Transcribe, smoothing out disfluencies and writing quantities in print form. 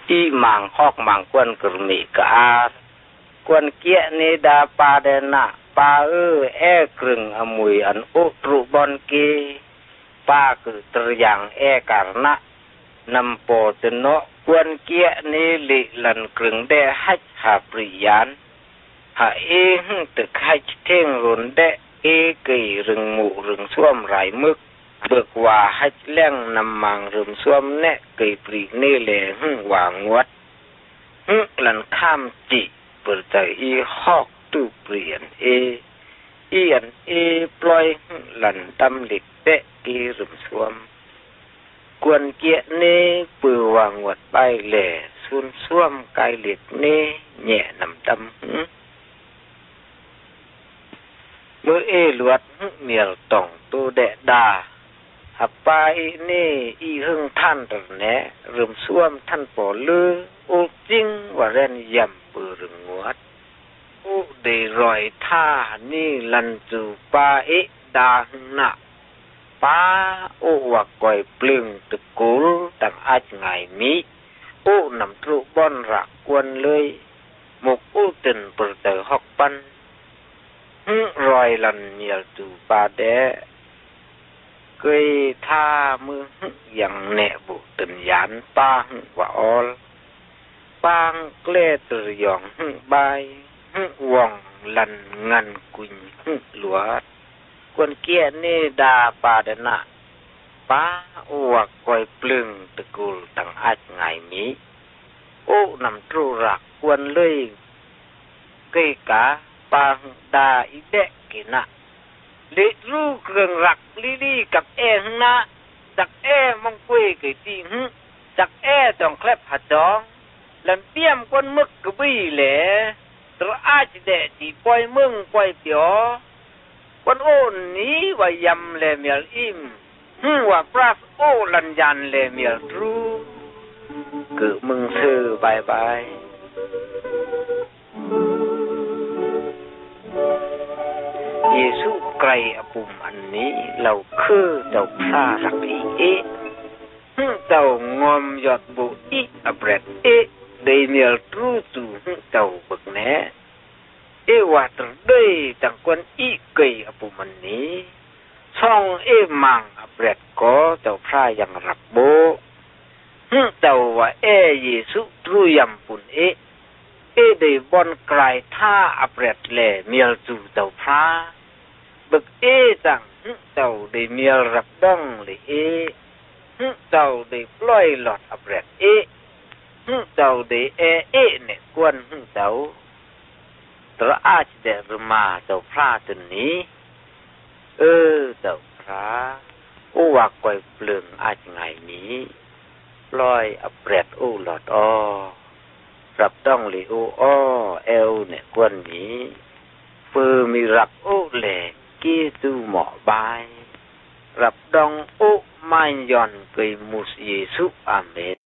อีมังฮอกมังกวนกรมีกากวนเกียเนดาปาเดนะปาแอกรึงอมุยอันอุตรุบอนเกปาคือตรยังการณะนำโปตโนกวนเกียเนลิลันกรึงได้ให้หาปริยานหาตึกให้เท่งรุนได้กีรึงหมู่รึงส้วมไรมึกเบิกว่าให้เล่งนำมังรึมส้วมเนะกีปรีนี่แหละวางวัดลันข้ามจิเปิดใจอีฮอกตู้เปลี่ยนอีอันปล่อยลันตำเหล็กเตะกีรึมส้วมกวนเกียนี่ปือวางวัดไปแหล่ซุนส้วมไกเหล็กนี่แย่นำตำเมื่อลวดเมียลต่องตัวแดดดาหับไปนี่อีหึงท่านตระแหนรึมส้วมท่านปอลืออุจริงว่าเรนยำปือรึงงวดอุได้รอยท่านี่ลันจูปาดาหนะป้าโอว่าก่อยปลึงตะกุลตั้งอาจไงมีโอนำทรุบอนรักกวนเลยหมกตึนเปิดเตอฮอกปันรอยลันเมียลจูปาเดเคยท่ามืออย่างแหนบุตึนยานปางว่าออลปางเกลตรยองใบว่องลันงันกุญหลวดกวนเกียนี่ดาปาเดนะป้าอวกก่อยปลึงตะกุลตั้งอาจไงมีโอ้นำทรุรักกวนเลยเกยกาปางดาอีเดะกินะลิรูเครื่องรักลิกับหงนะจากมังคุยกี่ตีจากต้องแคลบหัดดองลันเปี้ยมก้นมึกกบีแหล่ตัวอาจเดะจีปล่อยมึงปล่อยเปียวก้นโอนนี้ว่ายำเลเมียลอิมว่าปราฟโอลันยันเลเมียลทรูคือมึงซื้อบายเยซูไกรอปุ่มอันนี้เราคือเจ้าพระรักอีเจ้างอมยอดบุอีอเบรดเดเมียลทรูตูเจ้าบึกแน่ว่าตรได้ตั้งคนอีเกยอปุ่มอันนี้ช่องมังอเบรดก็เจ้าพระยังรักโบเจ้าว่าเยซูทรูยำปุ่นได้บอนกลายท่าอเบรดแหล่เมียลจูเจ้าพระบึกจังเจ้าได้เมียรักดังเลยเจ้าได้ปล่อยหลอดอเบรดเจ้าได้เนี่ยกวนเจ้าตระอาจเดรมาเจ้าพระตัวนี้เจ้าพระว่าก่อยเปลืองอาจไงนี้ปล่อยอเบรดหลอดรับต้องเลยเนี่ยกวนนี้ฟือมีรับแหล่กีตูหมอบายรับดองไม่ย่อนเกยมุสเยซูอาเมน